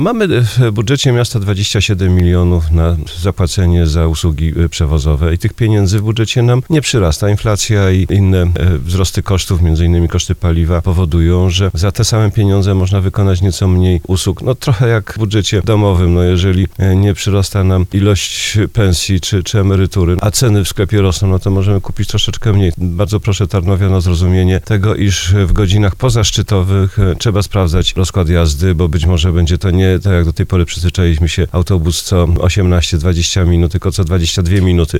Mamy w budżecie miasta 27 milionów na zapłacenie za usługi przewozowe i tych pieniędzy w budżecie nam nie przyrasta. Inflacja i inne wzrosty kosztów, między innymi koszty paliwa, powodują, że za te same pieniądze można wykonać nieco mniej usług. No trochę jak w budżecie domowym, jeżeli nie przyrasta nam ilość pensji czy emerytury, a ceny w sklepie rosną, to możemy kupić troszeczkę mniej. Bardzo proszę Tarnowian o zrozumienie tego, iż w godzinach pozaszczytowych trzeba sprawdzać rozkład jazdy, bo być może będzie to nie tak jak do tej pory przyzwyczailiśmy się, autobus co 18-20 minut, tylko co 22 minuty.